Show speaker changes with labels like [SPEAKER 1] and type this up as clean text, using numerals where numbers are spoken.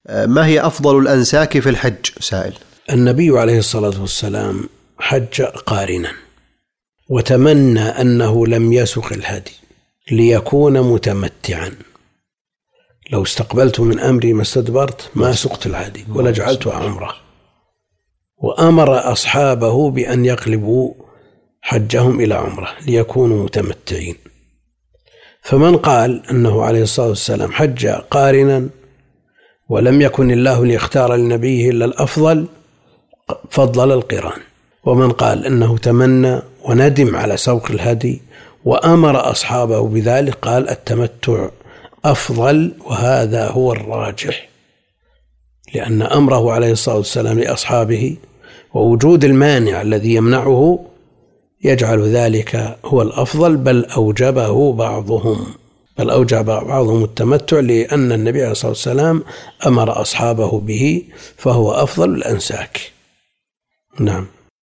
[SPEAKER 1] ما هي أفضل الأنساك في الحج؟ سائل.
[SPEAKER 2] النبي عليه الصلاة والسلام حج قارنا، وتمنى أنه لم يسق الهدي ليكون متمتعا. لو استقبلت من أمري ما استدبرت ما سقت الهدي ولا جعلتها عمره. وأمر أصحابه بأن يقلبوا حجهم إلى عمره ليكونوا متمتعين. فمن قال أنه عليه الصلاة والسلام حج قارنا ولم يكن الله ليختار لنبيه إلا الأفضل فضل القران. ومن قال أنه تمنى وندم على سوق الهدي وأمر أصحابه بذلك قال التمتع أفضل، وهذا هو الراجح، لأن أمره عليه الصلاة والسلام لأصحابه ووجود المانع الذي يمنعه يجعل ذلك هو الأفضل، بل أوجب بعضهم التمتع، لأن النبي عليه الصلاة والسلام أمر أصحابه به، فهو أفضل الأنساك. نعم.